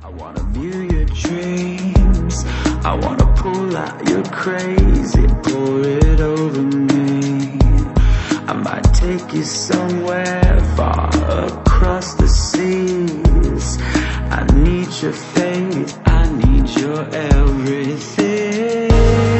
I wanna view your dreams, I wanna pull out your crazy, pour it over me. I might take you somewhere far across the seas. I need your faith, I need your everything.